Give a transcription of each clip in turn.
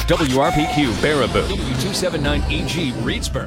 WRPQ Baraboo, W279EG Reedsburg.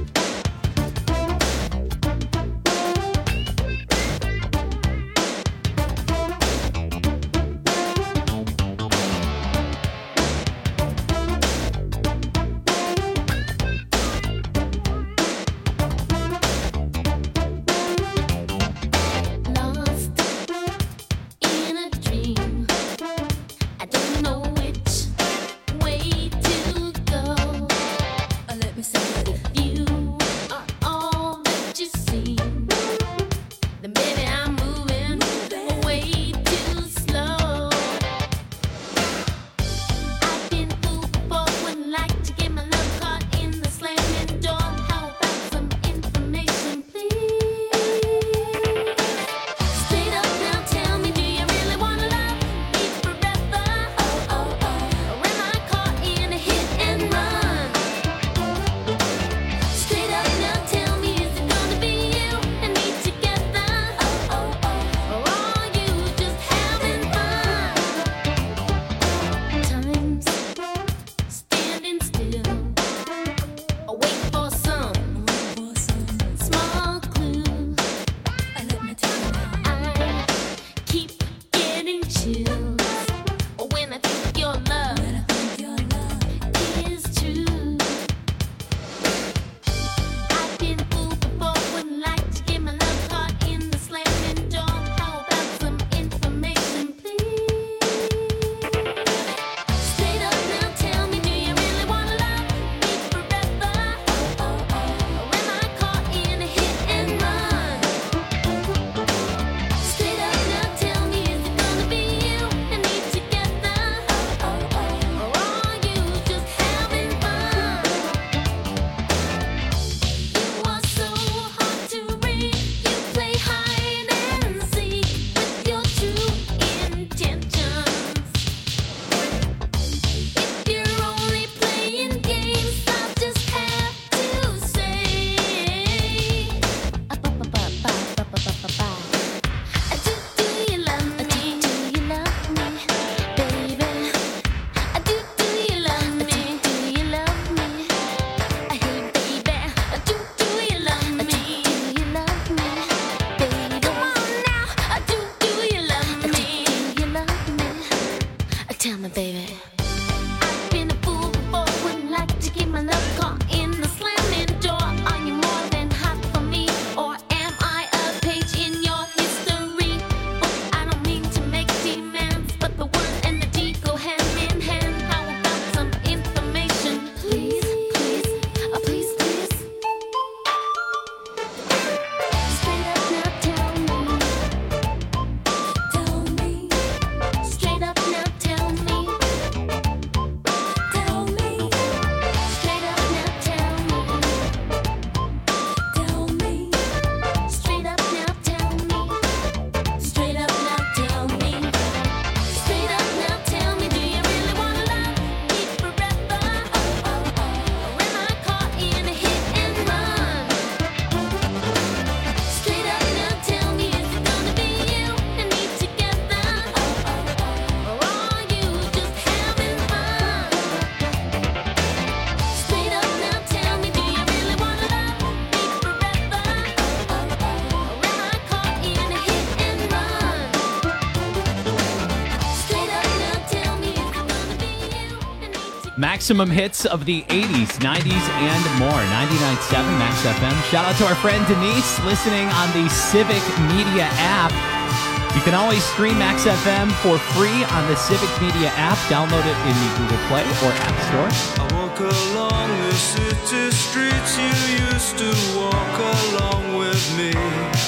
Maximum hits of the 80s, 90s, and more. 99.7 Max FM. Shout out to our friend Denise listening on the Civic Media app. You can always stream Max FM for free on the Civic Media app. Download it in the Google Play or App Store. I walk along the city streets you used to walk along with me.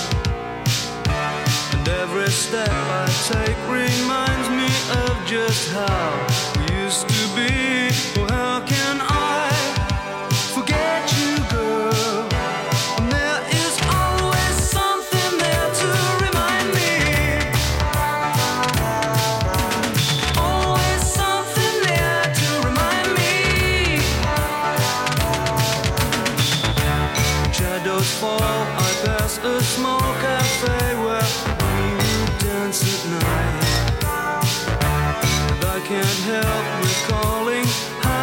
And every step I take reminds me of just how we used to be. Oh, how can I forget you, girl? And there is always something there to remind me. Always something there to remind me. Shadows fall, I pass a small cafe where we dance at night. And I can't help recalling how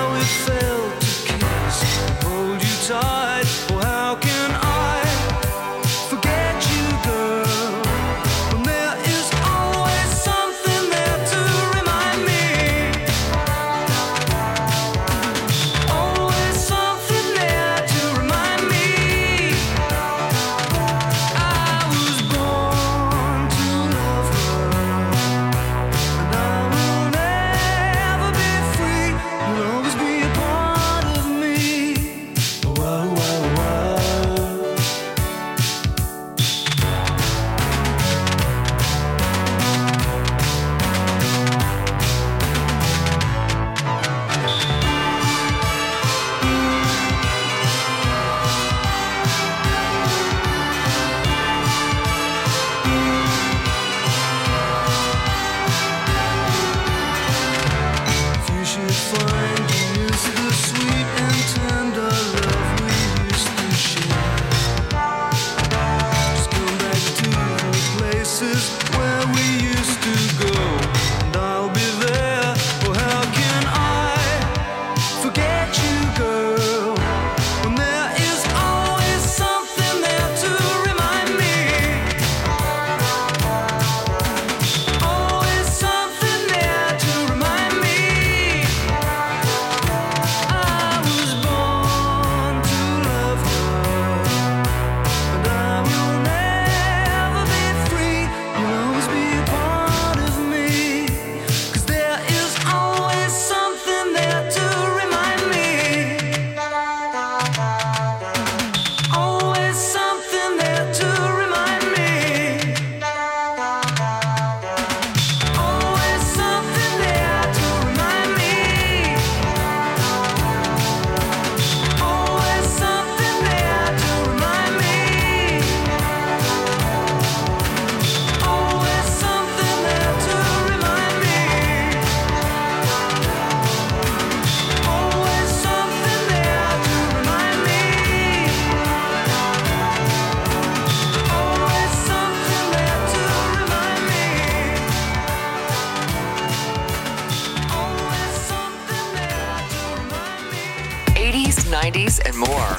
more.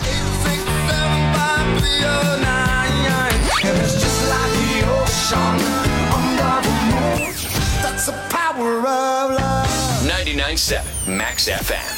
And it's just like the ocean under the moon. That's the power of love. 99.7 Max FM.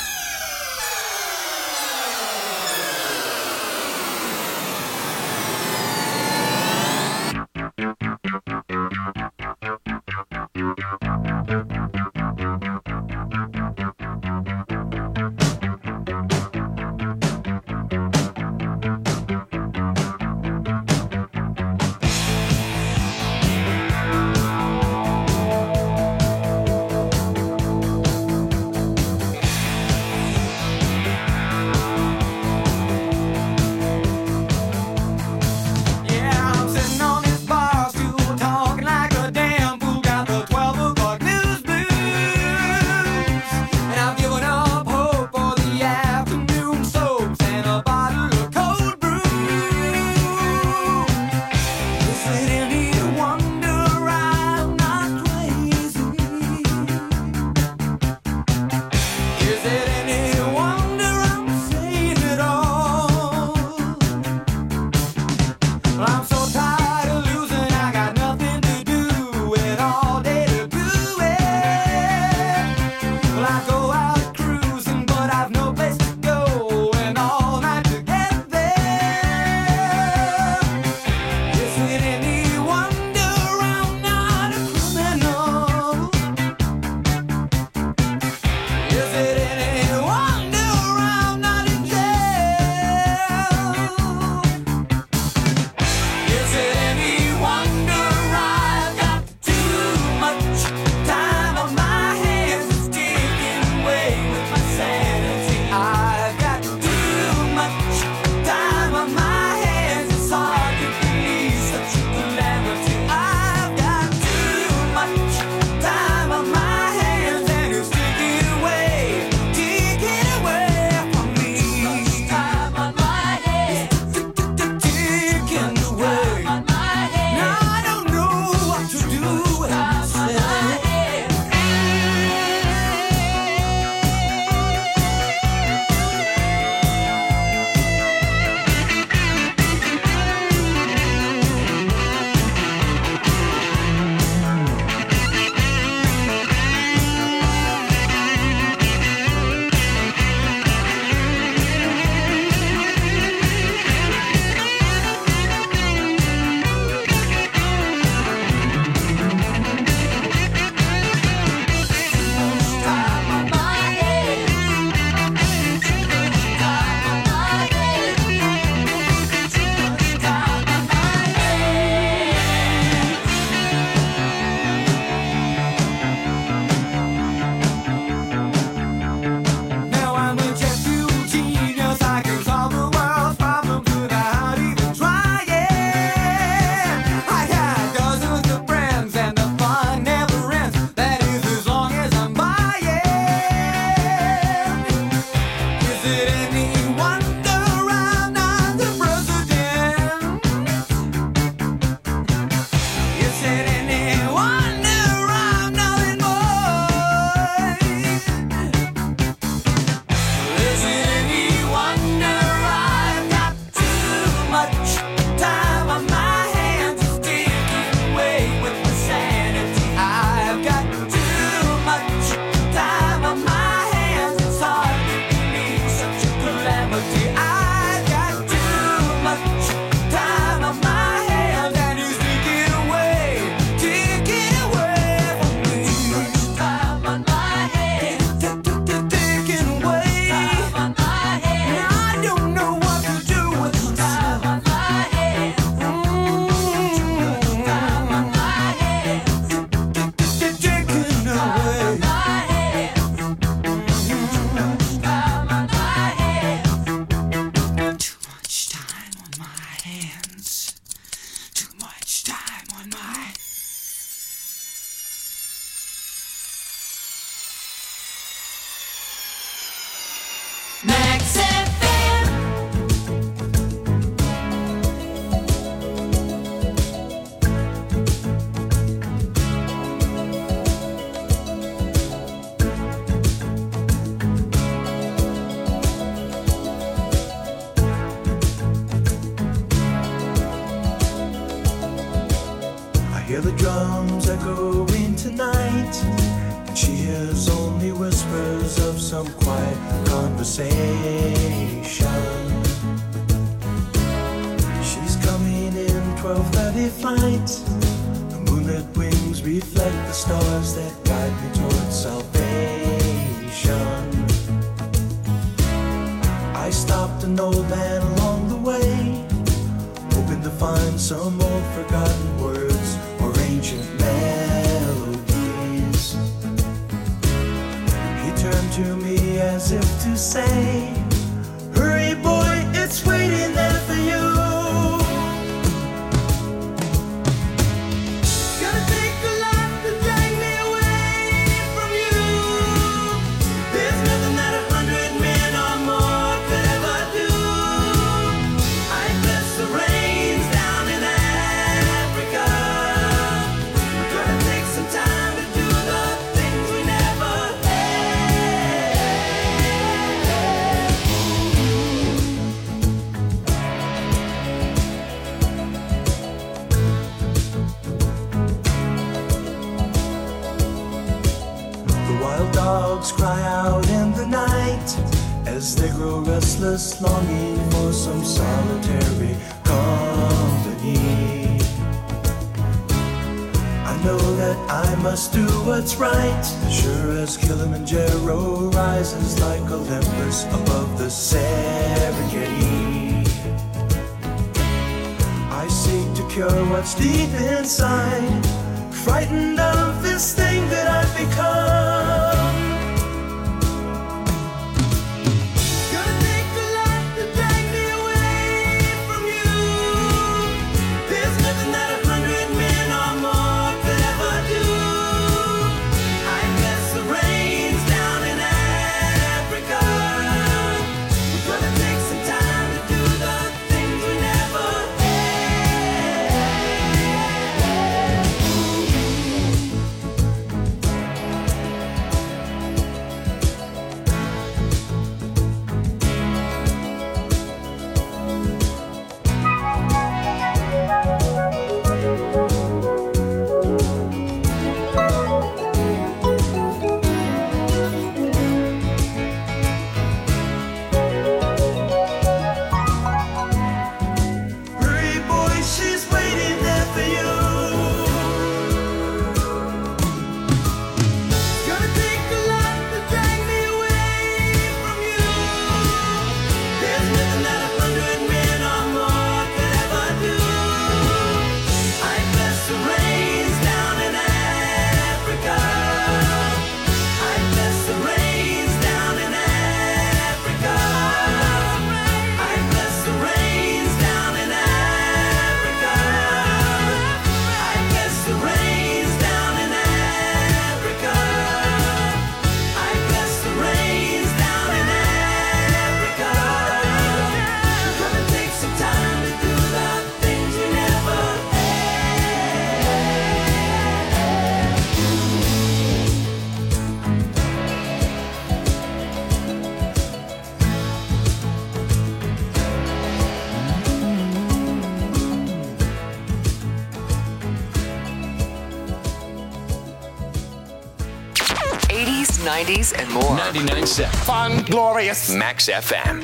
Hear the drums echoing tonight, and she hears only whispers of some quiet conversation. She's coming in 12:30 flight. The moonlit wings reflect the stars that guide me towards salvation. I stopped an old man along the way, hoping to find some old forgotten words or ancient melodies. He turned to me as if to say, hurry boy, it's waiting there for you. Gonna take a lot to drag me away from you. There's nothing that 100 men or more could ever do. I bless the rains down in Africa. We're gonna take some time to do the things we never The wild dogs cry out in the night as they grow restless, longing for some solitary company. I know that I must do what's right, sure as Kilimanjaro rises like Olympus above the Serengeti. I seek to cure what's deep inside, frightened of this thing that I've become. Gonna take a lot to drag me away from you. There's nothing that 100 men or more could ever do. I bless the rains down in Africa. We're gonna take some time to do the things we never Hurry, boy, she's waiting there for you. It's gonna take a lot to drag me away from you. There's nothing that 100 men or more could ever do. I bless the rains down in Africa. I bless the rains down in Africa. I bless the rains down in Africa. I bless the rains down in Africa. I bless the rains down in Africa. We're gonna take some time to do the things we never '80s, '90s, and more. 99.7 Fun, glorious. Max FM.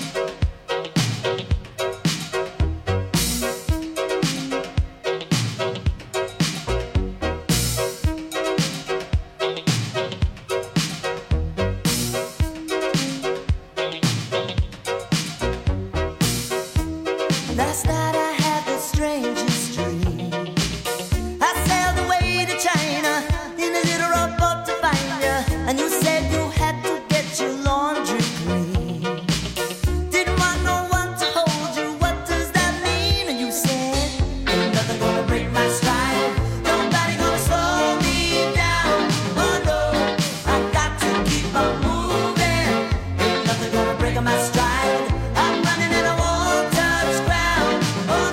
Last night I had the strangest dream. I sailed away to China in a little rowboat to find you, and you said you had to get your laundry clean. Didn't want no one to hold you. What does that mean? And you said, ain't nothing gonna break my stride. Nobody gonna slow me down. Oh no, I got to keep on moving. Ain't nothing gonna break my stride. I'm running and I won't touch ground. Oh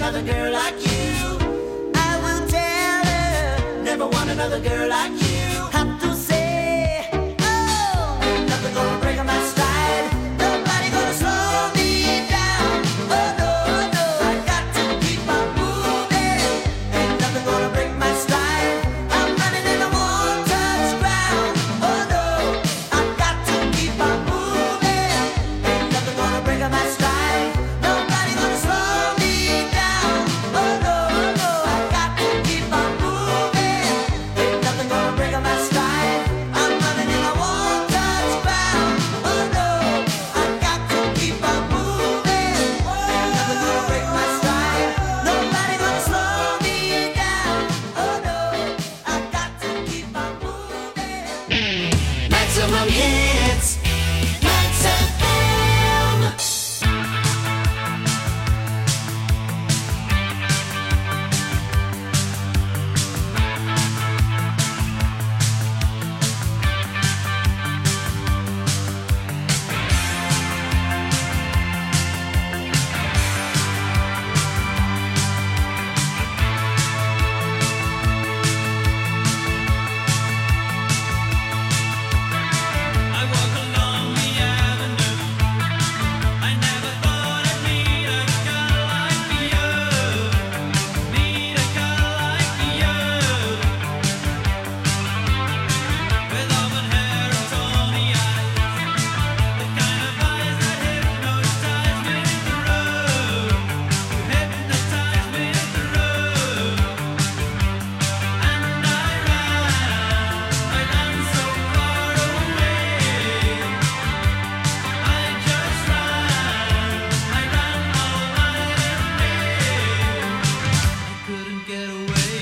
another girl like you. I will tell her, never want another girl like you. Have to say, oh, ain't nothing gonna break my stride. Nobody gonna slow me down. Oh no, no, I got to keep on moving. Ain't nothing gonna break my stride. I'm running in the won't touch ground. Oh no, I got to keep on moving. Ain't nothing gonna break my stride. Nobody gonna slow me down. Oh no, no, I got to keep on moving. Ain't nothing gonna break my stride. I'm running in the won't touch ground. Oh no, I got to keep on moving. Ain't nothing gonna break my stride. Nobody gonna slow me down. Oh no, I got to keep on moving. Maximum hits, Max FM. I walk along the avenue. I never thought I'd meet a girl like you. Meet a girl like you. With auburn hair and tawny eyes. The kind of eyes that hypnotize me through. Hypnotize me through. And I ran so far away. I just ran all night and day. I couldn't get away.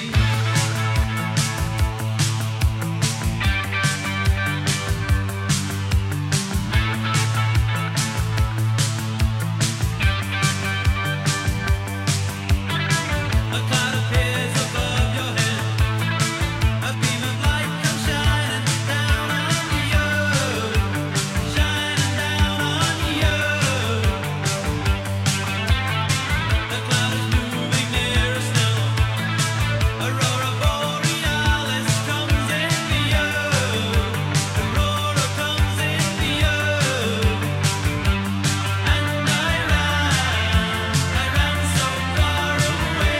A cloud appears above your head. A beam of light comes shining down on you. Shining down on you. The cloud is moving nearer still. Aurora borealis comes into you. Aurora comes into you. And I ran so far away.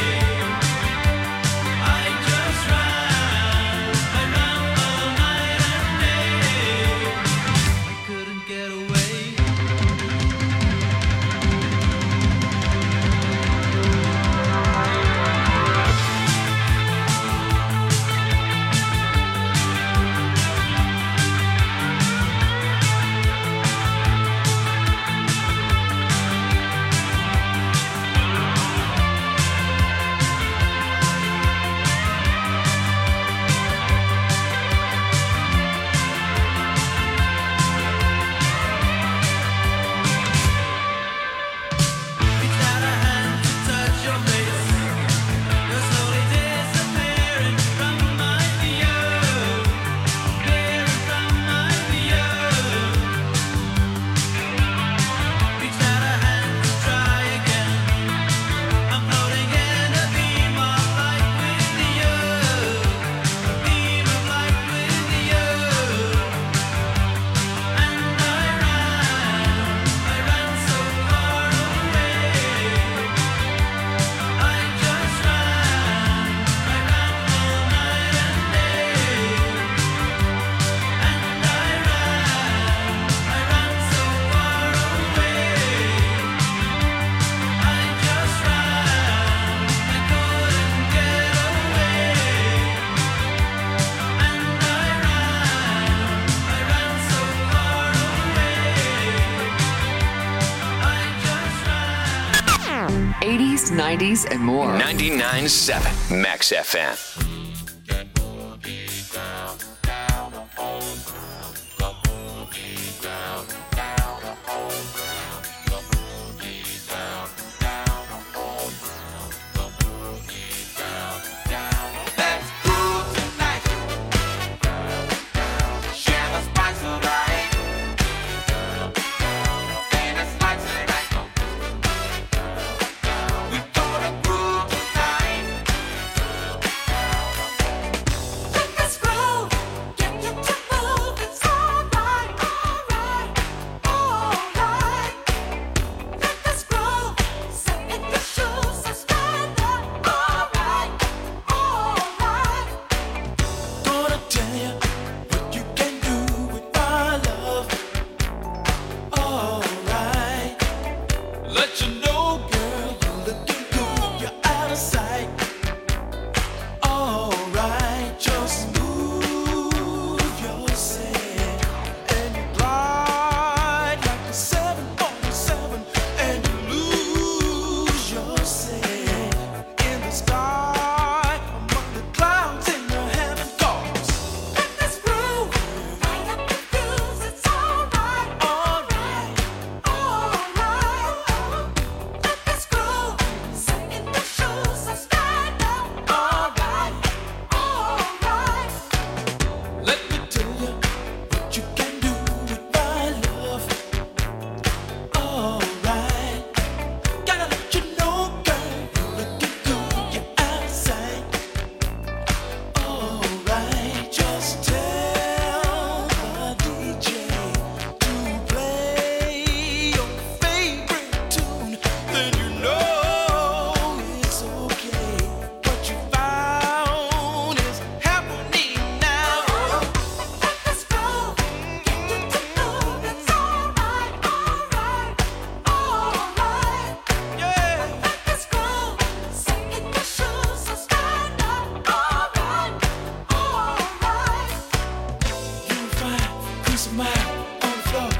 I just ran all night and day. I couldn't get away. Reached out a hand to touch your face. You're slowly disappearing from my view. Disappearing from my view. Reached out a hand to try again. I'm floating in a beam of light with you. A beam of light with you. And I ran so far away. I just ran all night and day. And I ran so far away. I just ran, I couldn't get away. And I ran so far away. I just ran. 80s, 90s, and more. 99.7 Max FM. Let's groove tonight. Share the spice of life. And a slice of life. We go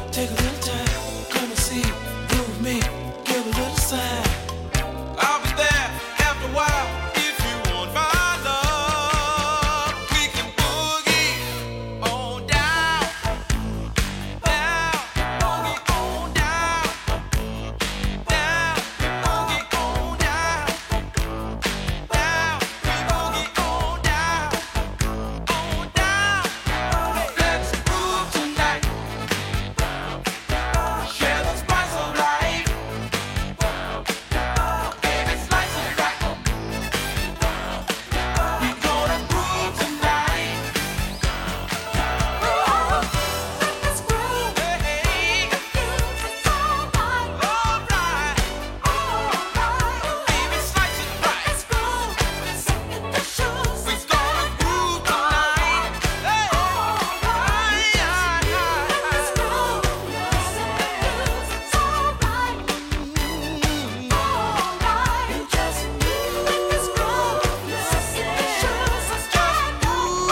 Take a little time, come and see, move me, give a little sign. I'll be there after a while if you want my love. We can boogie on down, down, boogie on down, down, boogie on down, down, boogie on down, on down. Let's groove tonight. Share the spice of life. Baby, slice it right. We gonna groove tonight. Let's groove. Hey, it's alright. Baby, slice it right. Let's groove. In the shoes. We gonna groove tonight. Hey, let's groove. It's alright. You just let this groove. Sit in the shoes. Let's just move.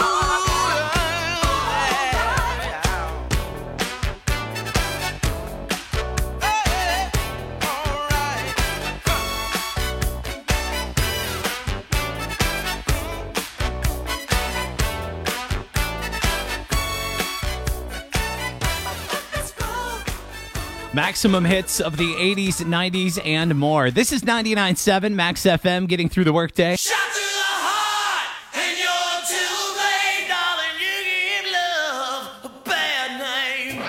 Maximum hits of the 80s, 90s, and more. This is 99.7 Max FM, getting through the workday. Shot to the heart, and you're too late, darling. You give love a bad name.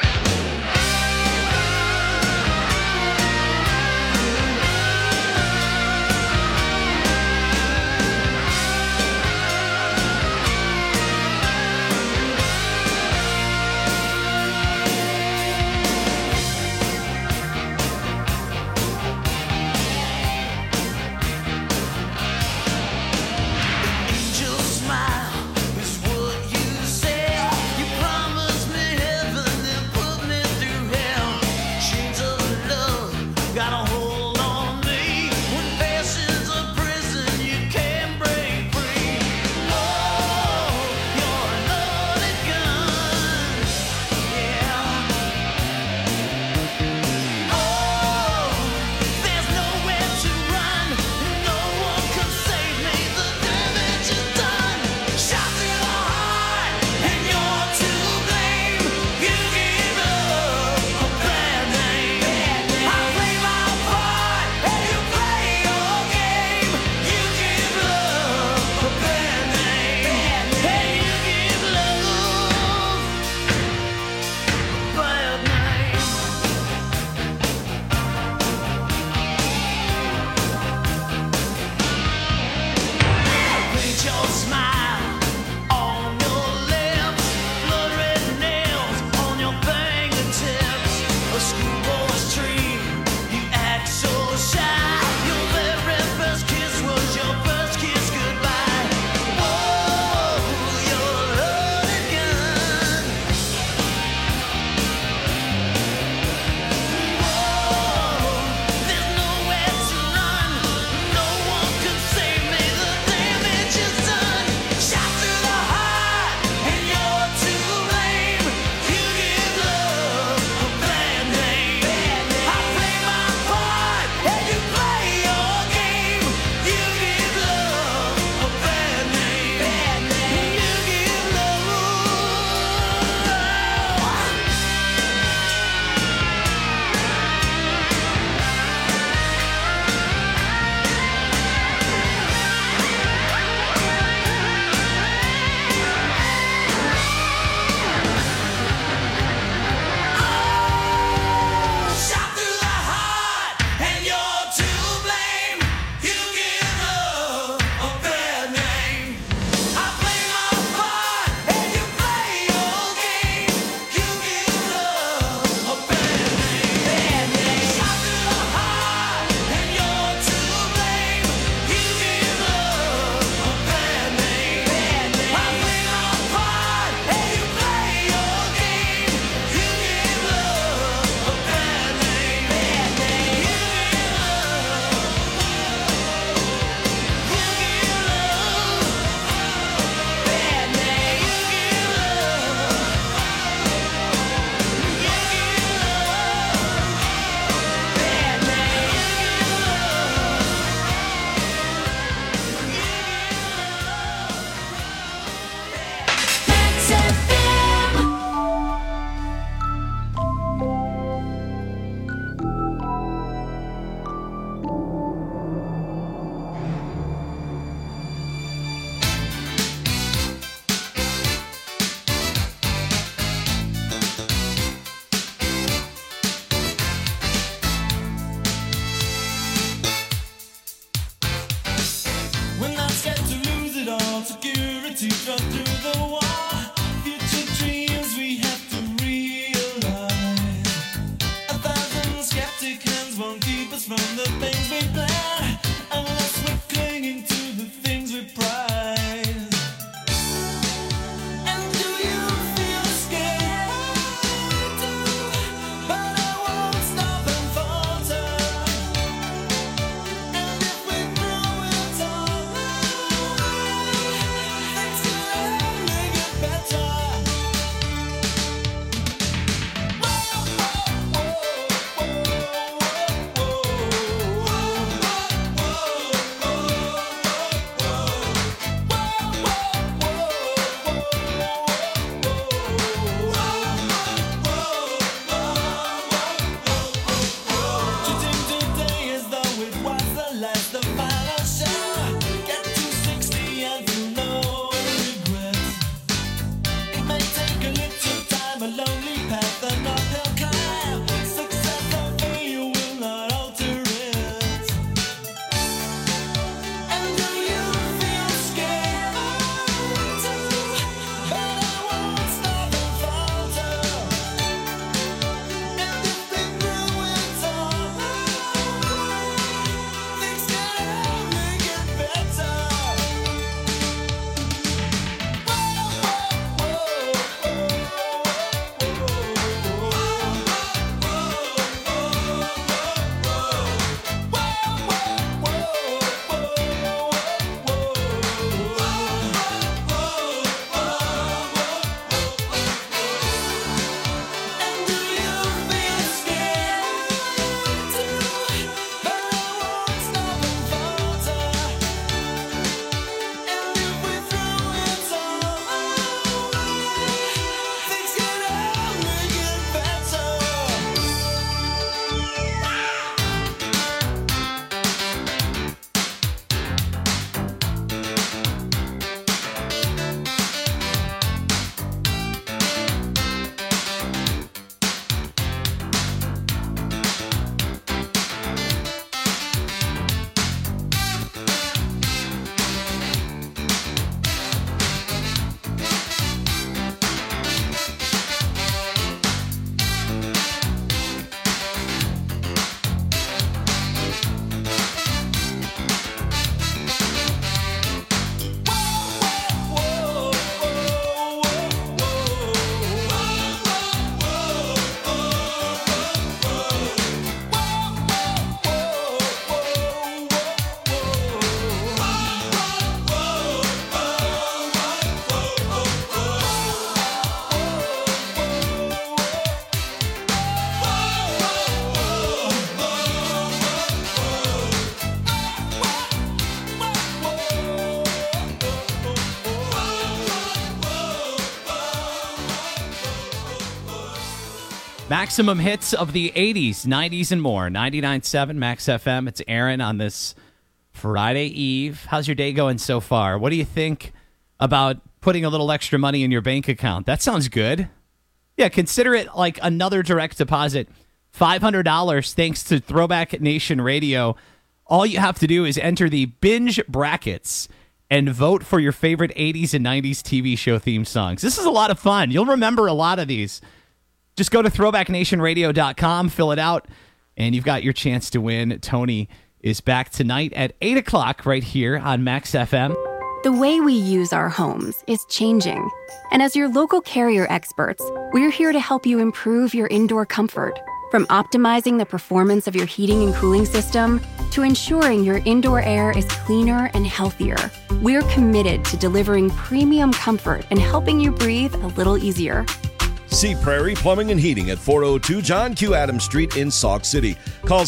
Maximum hits of the 80s, 90s, and more. 99.7 Max FM. It's Aaron on this Friday Eve. How's your day going so far? What do you think about putting a little extra money in your bank account? That sounds good. Yeah, consider it like another direct deposit. $500 thanks to Throwback Nation Radio. All you have to do is enter the binge brackets and vote for your favorite 80s and 90s TV show theme songs. This is a lot of fun. You'll remember a lot of these. Just go to throwbacknationradio.com, fill it out, and you've got your chance to win. Tony is back tonight at 8 o'clock right here on Max FM. The way we use our homes is changing. And as your local Carrier experts, we're here to help you improve your indoor comfort. From optimizing the performance of your heating and cooling system to ensuring your indoor air is cleaner and healthier, we're committed to delivering premium comfort and helping you breathe a little easier. See Prairie Plumbing and Heating at 402 John Q. Adams Street in Sauk City. Call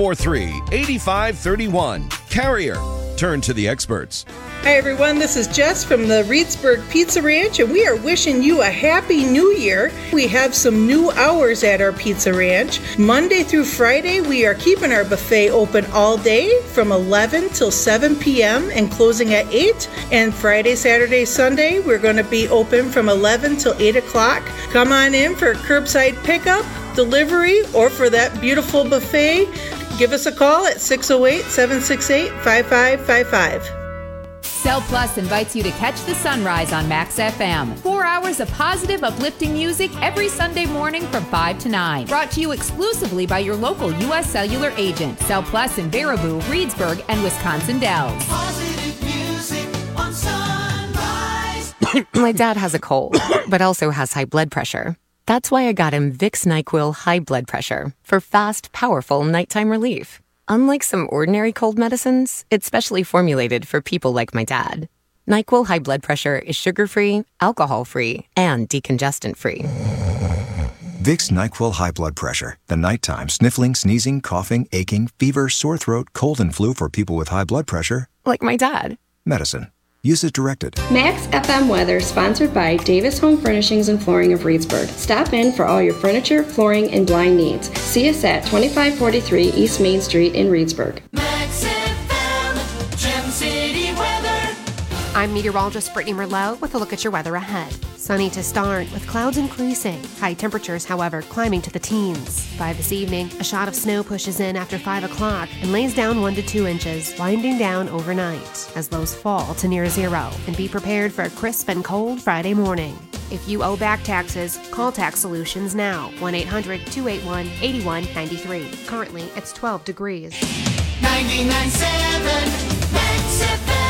643-8531. Carrier. Turn to the experts. Hi everyone, this is Jess from the Reedsburg Pizza Ranch, and we are wishing you a happy new year. We have some new hours at our Pizza Ranch. Monday through Friday, we are keeping our buffet open all day from 11 till 7 p.m. and closing at 8. And Friday, Saturday, Sunday, we're going to be open from 11 till 8 o'clock. Come on in for curbside pickup, delivery, or for that beautiful buffet. Give us a call at 608-768-5555. Cell Plus invites you to catch the sunrise on Max FM. 4 hours of positive, uplifting music every Sunday morning from 5 to 9. Brought to you exclusively by your local U.S. Cellular agent. Cell Plus in Baraboo, Reedsburg, and Wisconsin Dells. Positive music on sunrise. My dad has a cold, but also has high blood pressure. That's why I got him Vicks NyQuil High Blood Pressure for fast, powerful nighttime relief. Unlike some ordinary cold medicines, it's specially formulated for people like my dad. NyQuil High Blood Pressure is sugar-free, alcohol-free, and decongestant-free. Vicks NyQuil High Blood Pressure. The nighttime sniffling, sneezing, coughing, aching, fever, sore throat, cold and flu for people with high blood pressure. Like my dad. Medicine. Use as directed. Max FM weather sponsored by Davis Home Furnishings and Flooring of Reedsburg. Stop in for all your furniture, flooring, and blind needs. See us at 2543 East Main Street in Reedsburg. Max FM, Gem City weather. I'm meteorologist Brittany Merlot with a look at your weather ahead. Sunny to start, with clouds increasing. High temperatures, however, climbing to the teens. By this evening, a shot of snow pushes in after 5 o'clock and lays down 1 to 2 inches, winding down overnight as lows fall to near zero. And be prepared for a crisp and cold Friday morning. If you owe back taxes, call Tax Solutions now. 1-800-281-8193. Currently, it's 12 degrees. 99.7 Max FM.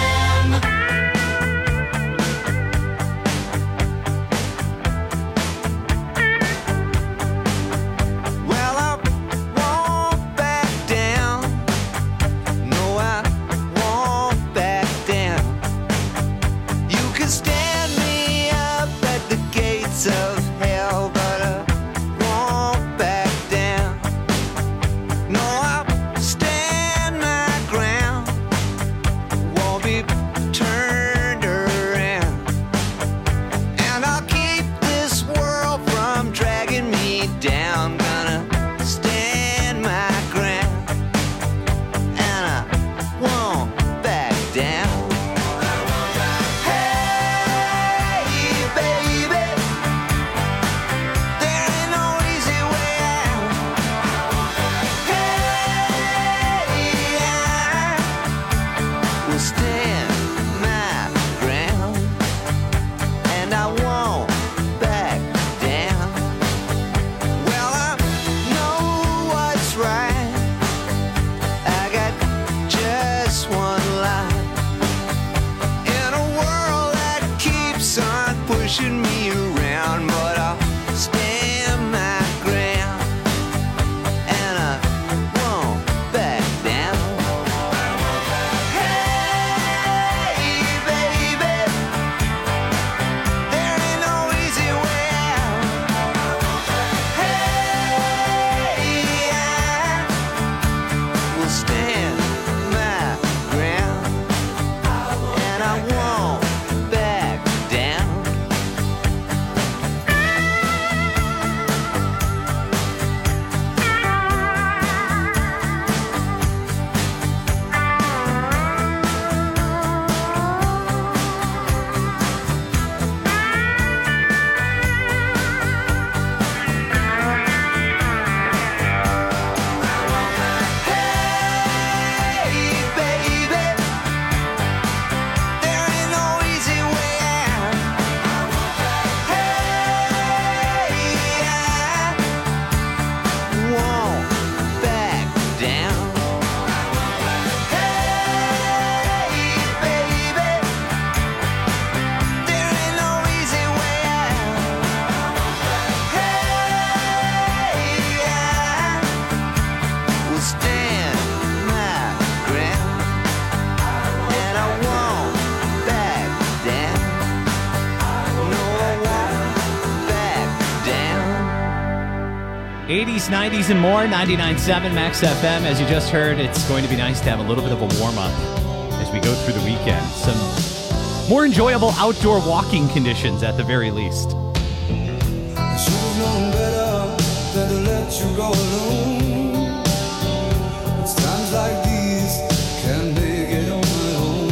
80s, 90s, and more. 99.7 Max FM. As you just heard, it's going to be nice to have a little bit of a warm-up as we go through the weekend. Some more enjoyable outdoor walking conditions at the very least. I should have known better than to let you go alone. It's times like these can't make it on my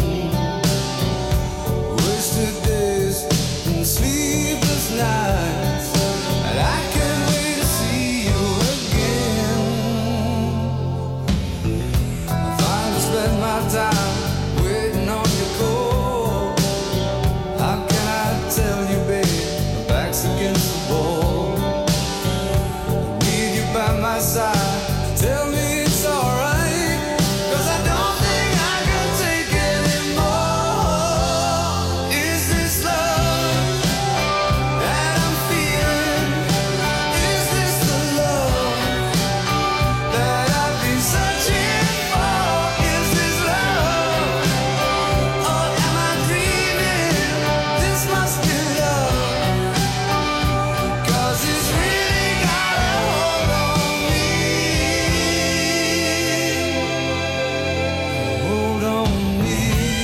own. Wasted days and sleepless nights, and I can't wait to see you again. I finally spent my time waiting on your call. How can I tell you, babe, my back's against the wall. I need you by my side, tell me it's alright, 'cause I don't think I can take anymore. Is this love that I'm feeling? Is this the love that I've been searching for? Is this love, or am I dreaming? This must be love, 'cause it's really got a hold on me. Hold on me.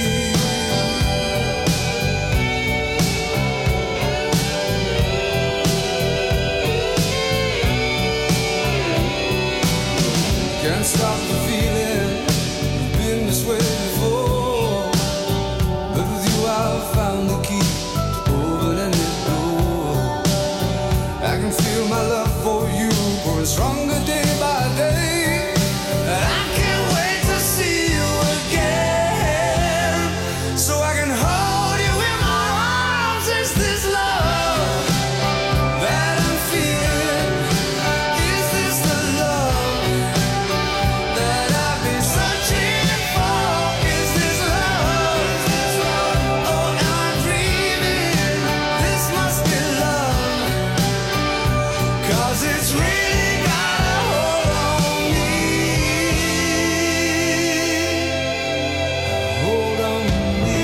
Can't stop the feeling, you've been this way before. But with you I've found the key to open any door. I can feel my love for you growing stronger day by day, and I can't wait to see you again, so I can hold you in my arms. Is this love that I'm feeling? Is this the love that I've been searching for? Is this love, or am I dreaming? This must be love, 'cause it's really got a hold on me. Hold on me.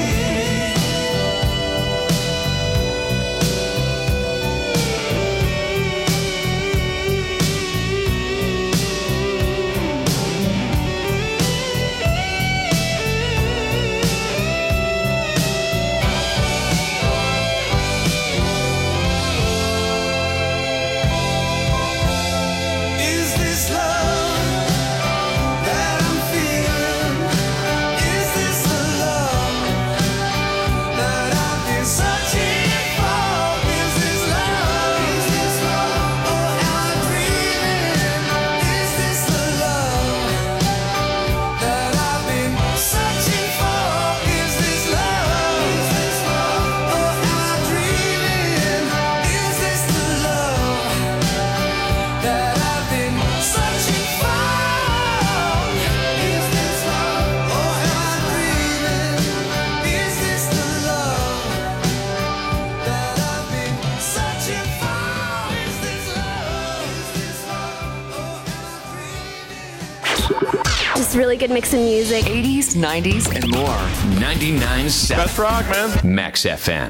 Is this love that I'm feeling? Is this the love that I've been searching for? Is this love, or am I dreaming? Is this the love that I've been searching for? Is this love, or am I dreaming? Is this the love that I've been searching for? Is this love, or am I dreaming? Is this the love that I've been searching for? Is this love, or am I dreaming? Just really good mix of music. 80s, 90s, and more. 99.7 Best rock, man. Max FM.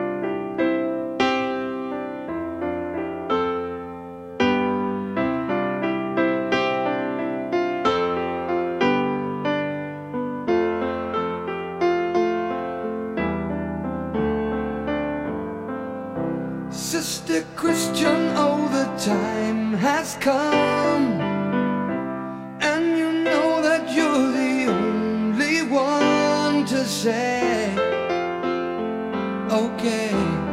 Sister Christian, oh, the time has come, and you know that you're the only one to say, okay.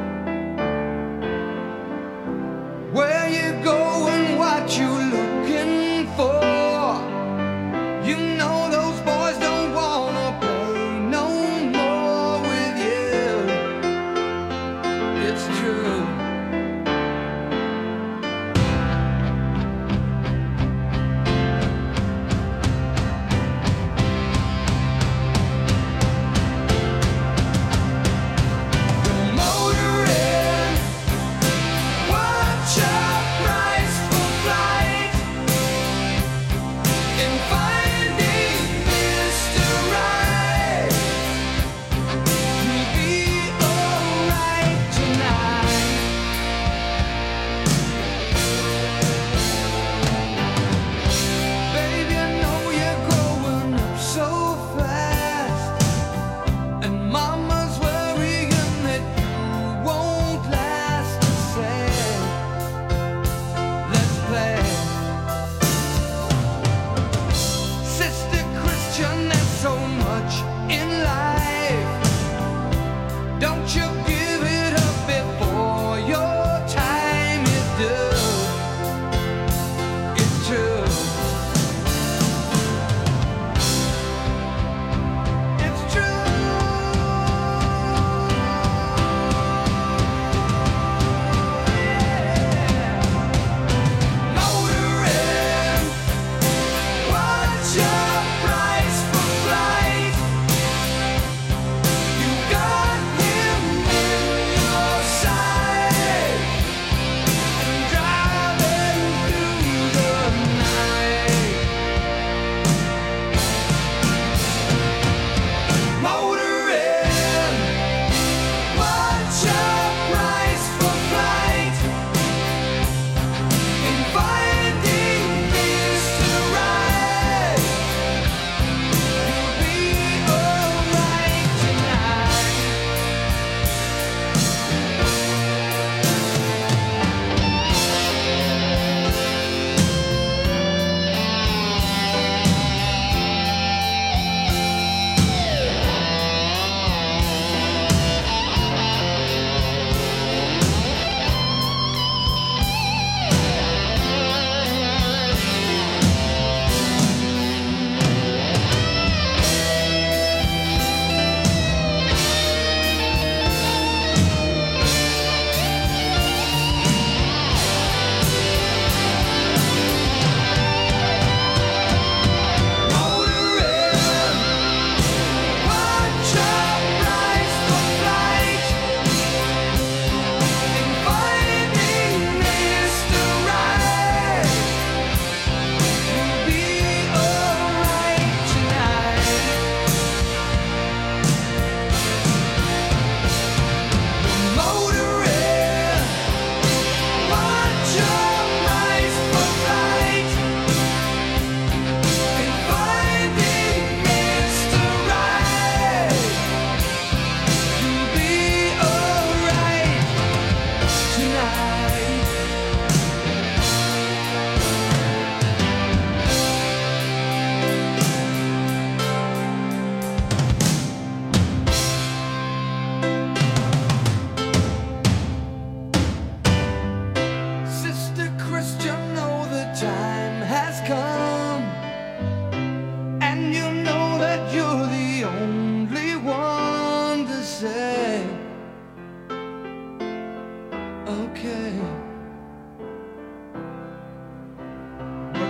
Where you going, what you looking for? You know those boys don't wanna play no more with you. It's true. The motor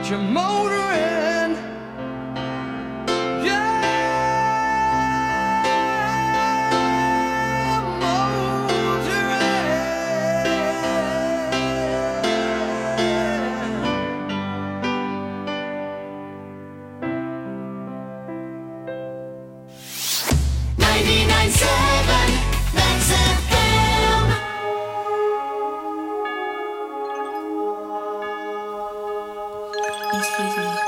get your motor in. Yeah, motor in. 99.7 Max FM. Excuse me.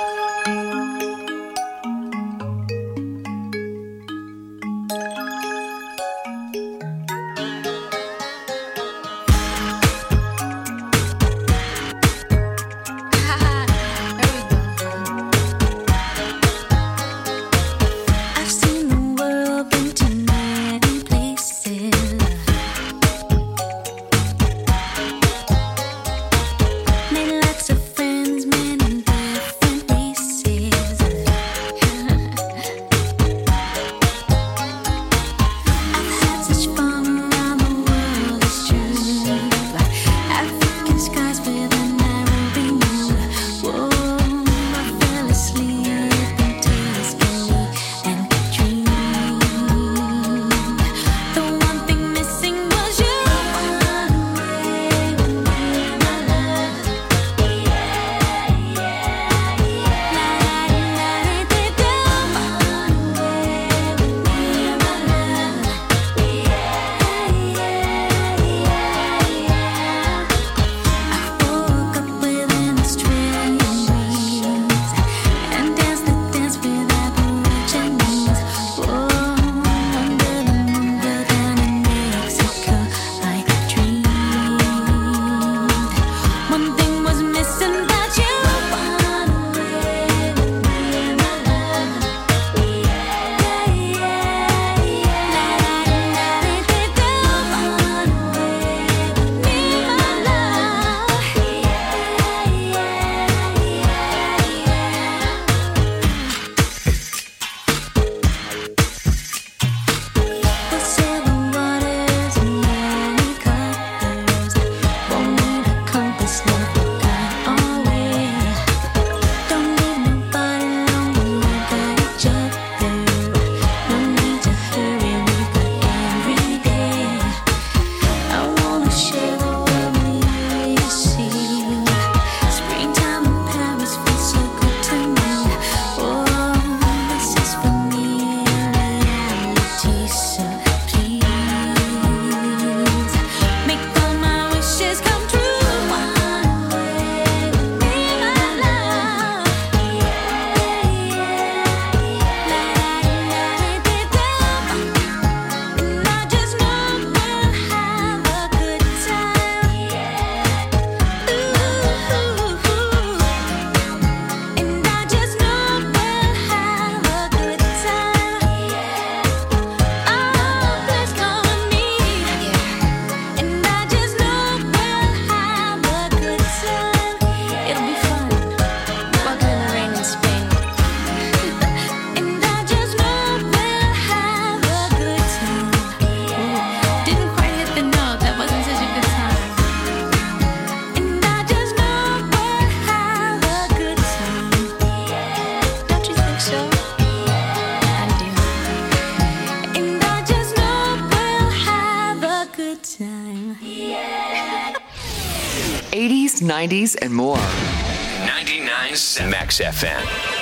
I've seen the world, been to many places. Made lots of friends, men in different races. I've had such fun around the world, it's true. African skies with a Nairobi moon. Whoa, I fell asleep in Tuscany and dreamed. The one thing missing was you. Run away with me, my love. I woke up with an Australian breeze and danced the dance with Aborigines. Whoa, under the moon, but down in Mexico I dreamed. One thing was missing, but you. Run away with me, my love. Run away with me, my We'll sail the waters in many colors. Won't need a compass, love will guide our way. Don't need nobody alone, we got each other. No need to hurry, we got every day. I wanna share the world with you see. Springtime in Paris feels so good to me. Oh, this is for me, reality, so please make all my wishes come true. Run away with me, my love. And I just know we'll have a good time. And I just know we'll have a good time. Oh, please come with me. And I just know we'll have a good time. It'll be fun. Walking in the rain in Spain. And I just know we'll have a good time. Didn't quite hit the note. That wasn't such a good time. And I just know we'll have a good time. Don't you think so? I do. And I just know we'll have a good time. 80s, 90s, and more. 99.7 Max FM.